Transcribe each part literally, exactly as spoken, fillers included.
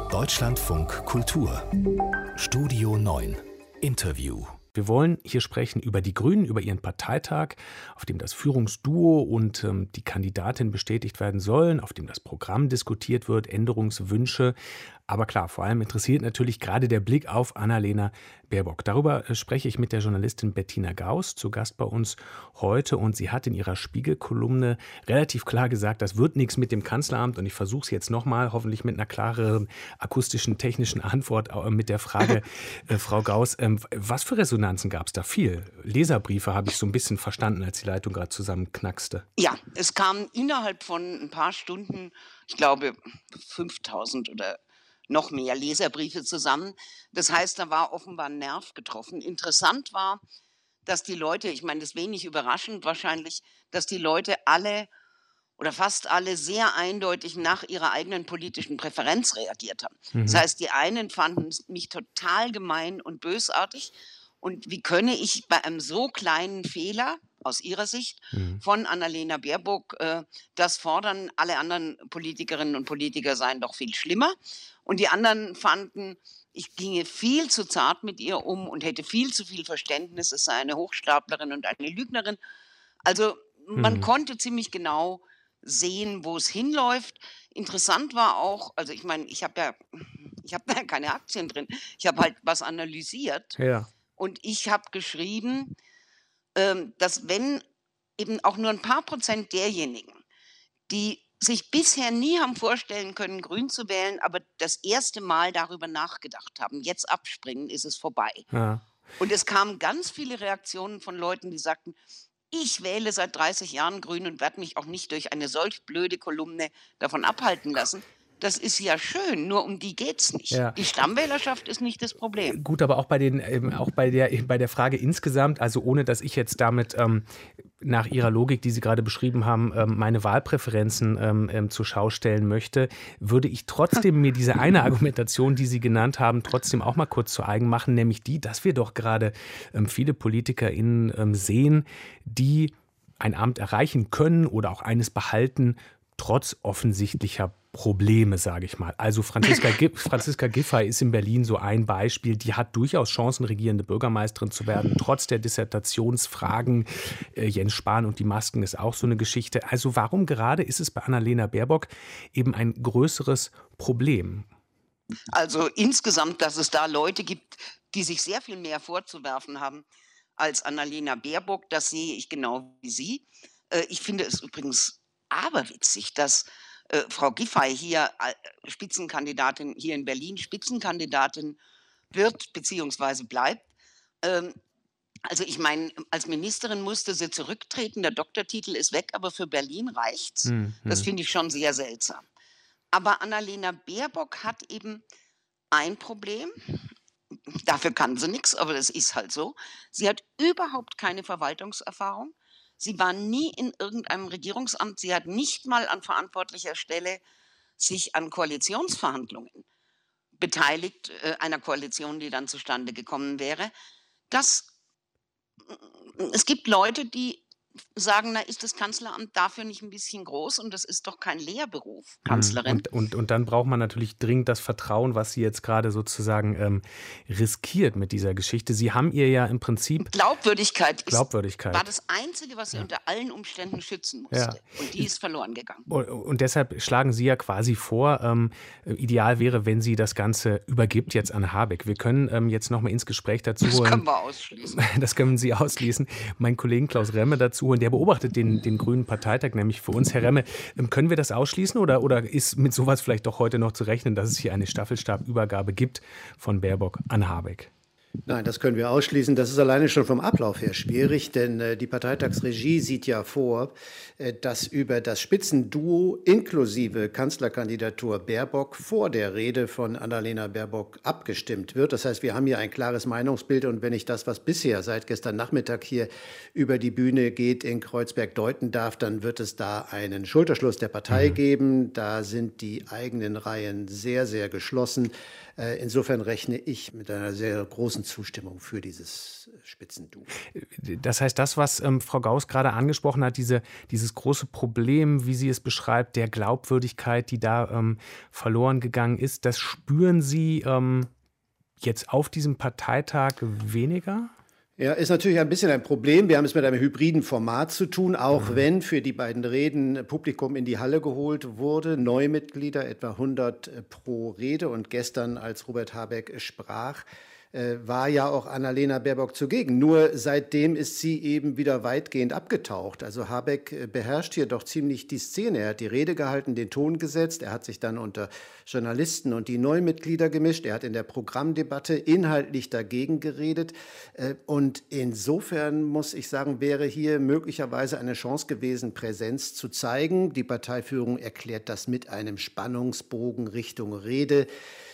Deutschlandfunk Kultur Studio neun Interview. Wir wollen hier sprechen über die Grünen, über ihren Parteitag, auf dem das Führungsduo und ähm, die Kandidatin bestätigt werden sollen, auf dem das Programm diskutiert wird, Änderungswünsche. Aber klar, vor allem interessiert natürlich gerade der Blick auf Annalena Baerbock. Darüber äh, spreche ich mit der Journalistin Bettina Gauss, zu Gast bei uns heute. Und sie hat in ihrer Spiegel-Kolumne relativ klar gesagt, das wird nichts mit dem Kanzleramt. Und ich versuche es jetzt nochmal, hoffentlich mit einer klareren akustischen, technischen Antwort äh, mit der Frage, äh, Frau Gauss, ähm, was für Resonanzen gab es da? Viel. Leserbriefe habe ich so ein bisschen verstanden, als die Leitung gerade zusammenknackste. Ja, es kamen innerhalb von ein paar Stunden, ich glaube fünftausend oder noch mehr Leserbriefe zusammen. Das heißt, da war offenbar ein Nerv getroffen. Interessant war, dass die Leute, ich meine, das ist wenig überraschend wahrscheinlich, dass die Leute alle oder fast alle sehr eindeutig nach ihrer eigenen politischen Präferenz reagiert haben. Mhm. Das heißt, die einen fanden mich total gemein und bösartig. Und wie könne ich bei einem so kleinen Fehler aus ihrer Sicht mhm. von Annalena Baerbock äh, das fordern, alle anderen Politikerinnen und Politiker seien doch viel schlimmer. Und die anderen fanden, ich ginge viel zu zart mit ihr um und hätte viel zu viel Verständnis, es sei eine Hochstaplerin und eine Lügnerin. Also man mhm. konnte ziemlich genau sehen, wo es hinläuft. Interessant war auch, also ich meine, ich habe ja, ich habe da keine Aktien drin, ich habe halt was analysiert. Ja. Und ich habe geschrieben, ähm, dass wenn eben auch nur ein paar Prozent derjenigen, die sich bisher nie haben vorstellen können, Grün zu wählen, aber das erste Mal darüber nachgedacht haben, jetzt abspringen, ist es vorbei. Ja. Und es kamen ganz viele Reaktionen von Leuten, die sagten, ich wähle seit dreißig Jahren Grün und werde mich auch nicht durch eine solch blöde Kolumne davon abhalten lassen. Das ist ja schön, nur um die geht's nicht. Ja. Die Stammwählerschaft ist nicht das Problem. Gut, aber auch bei den, ähm, auch bei der, bei der Frage insgesamt, also ohne dass ich jetzt damit ähm, nach Ihrer Logik, die Sie gerade beschrieben haben, ähm, meine Wahlpräferenzen ähm, ähm, zur Schau stellen möchte, würde ich trotzdem mir diese eine Argumentation, die Sie genannt haben, trotzdem auch mal kurz zu eigen machen, nämlich die, dass wir doch gerade ähm, viele PolitikerInnen ähm, sehen, die ein Amt erreichen können oder auch eines behalten, trotz offensichtlicher Probleme, sage ich mal. Also Franziska, Franziska Giffey ist in Berlin so ein Beispiel. Die hat durchaus Chancen, regierende Bürgermeisterin zu werden, trotz der Dissertationsfragen. Äh, Jens Spahn und die Masken ist auch so eine Geschichte. Also warum gerade ist es bei Annalena Baerbock eben ein größeres Problem? Also insgesamt, dass es da Leute gibt, die sich sehr viel mehr vorzuwerfen haben als Annalena Baerbock, das sehe ich genau wie Sie. Äh, ich finde es übrigens aberwitzig, dass äh, Frau Giffey hier äh, Spitzenkandidatin, hier in Berlin Spitzenkandidatin wird bzw. bleibt. Ähm, also ich meine, als Ministerin musste sie zurücktreten, der Doktortitel ist weg, aber für Berlin reicht's. Hm, Das hm. finde ich schon sehr seltsam. Aber Annalena Baerbock hat eben ein Problem. Dafür kann sie nichts, aber das ist halt so. Sie hat überhaupt keine Verwaltungserfahrung. Sie war nie in irgendeinem Regierungsamt. Sie hat nicht mal an verantwortlicher Stelle sich an Koalitionsverhandlungen beteiligt, äh, einer Koalition, die dann zustande gekommen wäre. Das, es gibt Leute, die sagen, na, ist das Kanzleramt dafür nicht ein bisschen groß und das ist doch kein Lehrberuf, Kanzlerin. Und, und, und dann braucht man natürlich dringend das Vertrauen, was sie jetzt gerade sozusagen ähm, riskiert mit dieser Geschichte. Sie haben ihr ja im Prinzip... Glaubwürdigkeit, ist, Glaubwürdigkeit. war das Einzige, was sie Ja. unter allen Umständen schützen musste. Ja. Und die ist verloren gegangen. Und, und deshalb schlagen Sie ja quasi vor, ähm, ideal wäre, wenn sie das Ganze übergibt jetzt an Habeck. Wir können ähm, jetzt nochmal ins Gespräch dazu holen. Das können wir ausschließen. Das können Sie ausschließen. Mein Kollegen Klaus Remme dazu und der beobachtet den, den Grünen Parteitag, nämlich für uns. Herr Remme, können wir das ausschließen oder, oder ist mit sowas vielleicht doch heute noch zu rechnen, dass es hier eine Staffelstabübergabe gibt von Baerbock an Habeck? Nein, das können wir ausschließen. Das ist alleine schon vom Ablauf her schwierig, denn äh, die Parteitagsregie sieht ja vor, äh, dass über das Spitzenduo inklusive Kanzlerkandidatur Baerbock vor der Rede von Annalena Baerbock abgestimmt wird. Das heißt, wir haben hier ein klares Meinungsbild und wenn ich das, was bisher seit gestern Nachmittag hier über die Bühne geht, in Kreuzberg deuten darf, dann wird es da einen Schulterschluss der Partei mhm. geben. Da sind die eigenen Reihen sehr, sehr geschlossen. Insofern rechne ich mit einer sehr großen Zustimmung für dieses Spitzenduo. Das heißt, das, was ähm, Frau Gauß gerade angesprochen hat, diese, dieses große Problem, wie sie es beschreibt, der Glaubwürdigkeit, die da ähm, verloren gegangen ist, das spüren Sie ähm, jetzt auf diesem Parteitag weniger? Ja, ist natürlich ein bisschen ein Problem. Wir haben es mit einem hybriden Format zu tun, auch mhm. wenn für die beiden Reden Publikum in die Halle geholt wurde. Neumitglieder, etwa hundert pro Rede. Und gestern, als Robert Habeck sprach, war ja auch Annalena Baerbock zugegen. Nur seitdem ist sie eben wieder weitgehend abgetaucht. Also Habeck beherrscht hier doch ziemlich die Szene. Er hat die Rede gehalten, den Ton gesetzt. Er hat sich dann unter Journalisten und die Neumitglieder gemischt. Er hat in der Programmdebatte inhaltlich dagegen geredet. Und insofern muss ich sagen, wäre hier möglicherweise eine Chance gewesen, Präsenz zu zeigen. Die Parteiführung erklärt das mit einem Spannungsbogen Richtung Rede.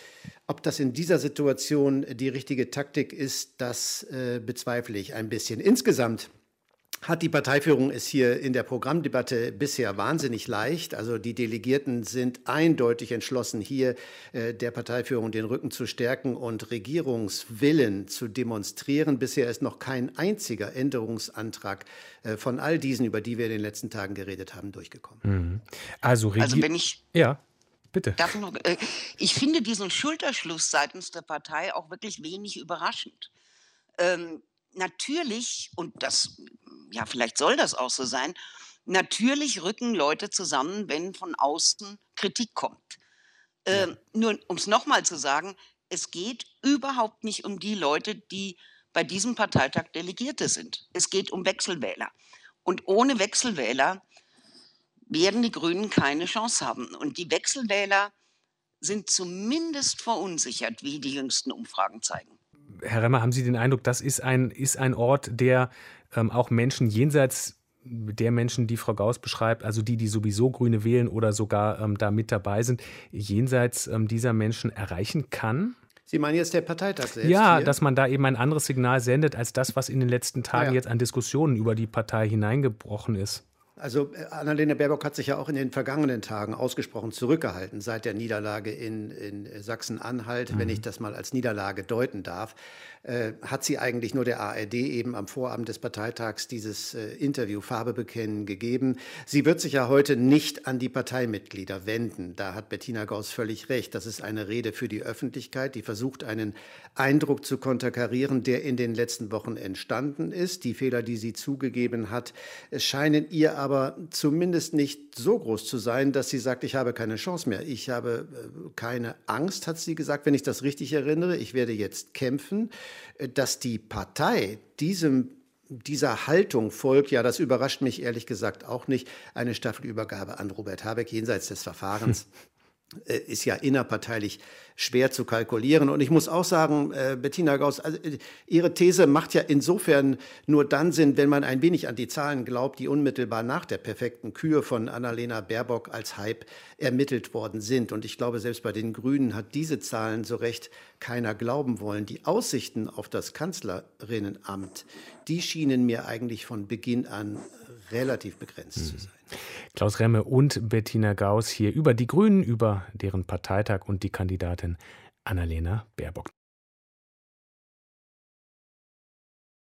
Ob das in dieser Situation die richtige Taktik ist, das äh, bezweifle ich ein bisschen. Insgesamt hat die Parteiführung es hier in der Programmdebatte bisher wahnsinnig leicht. Also die Delegierten sind eindeutig entschlossen, hier äh, der Parteiführung den Rücken zu stärken und Regierungswillen zu demonstrieren. Bisher ist noch kein einziger Änderungsantrag äh, von all diesen, über die wir in den letzten Tagen geredet haben, durchgekommen. Mhm. Also, Regi- also wenn ich... Ja. Bitte. Darf ich, noch, äh, ich finde diesen Schulterschluss seitens der Partei auch wirklich wenig überraschend. Ähm, natürlich, und das, ja, vielleicht soll das auch so sein, natürlich rücken Leute zusammen, wenn von außen Kritik kommt. Ähm, ja. Nur, um es nochmal zu sagen, es geht überhaupt nicht um die Leute, die bei diesem Parteitag Delegierte sind. Es geht um Wechselwähler. Und ohne Wechselwähler werden die Grünen keine Chance haben. Und die Wechselwähler sind zumindest verunsichert, wie die jüngsten Umfragen zeigen. Herr Remmer, haben Sie den Eindruck, das ist ein, ist ein Ort, der ähm, auch Menschen jenseits der Menschen, die Frau Gauß beschreibt, also die, die sowieso Grüne wählen oder sogar ähm, da mit dabei sind, jenseits ähm, dieser Menschen erreichen kann? Sie meinen jetzt der Parteitag selbst? Ja, hier? dass man da eben ein anderes Signal sendet, als das, was in den letzten Tagen ja. jetzt an Diskussionen über die Partei hineingebrochen ist. Also Annalena Baerbock hat sich ja auch in den vergangenen Tagen ausgesprochen zurückgehalten, seit der Niederlage in, in Sachsen-Anhalt, mhm. wenn ich das mal als Niederlage deuten darf, äh, hat sie eigentlich nur der A R D eben am Vorabend des Parteitags dieses äh, Interview Farbe bekennen gegeben. Sie wird sich ja heute nicht an die Parteimitglieder wenden. Da hat Bettina Gauß völlig recht. Das ist eine Rede für die Öffentlichkeit, die versucht, einen Eindruck zu konterkarieren, der in den letzten Wochen entstanden ist. Die Fehler, die sie zugegeben hat, scheinen ihr aber aber zumindest nicht so groß zu sein, dass sie sagt, ich habe keine Chance mehr. Ich habe keine Angst, hat sie gesagt, wenn ich das richtig erinnere. Ich werde jetzt kämpfen, dass die Partei diesem dieser Haltung folgt, ja, das überrascht mich ehrlich gesagt auch nicht. Eine Staffelübergabe an Robert Habeck jenseits des Verfahrens ist ja innerparteilich schwer zu kalkulieren. Und ich muss auch sagen, äh, Bettina Gauß, also, äh, Ihre These macht ja insofern nur dann Sinn, wenn man ein wenig an die Zahlen glaubt, die unmittelbar nach der perfekten Kür von Annalena Baerbock als Hype ermittelt worden sind. Und ich glaube, selbst bei den Grünen hat diese Zahlen so recht keiner glauben wollen. Die Aussichten auf das Kanzlerinnenamt, die schienen mir eigentlich von Beginn an relativ begrenzt mhm. zu sein. Klaus Remme und Bettina Gauß hier über die Grünen, über deren Parteitag und die Kandidatin Annalena Baerbock.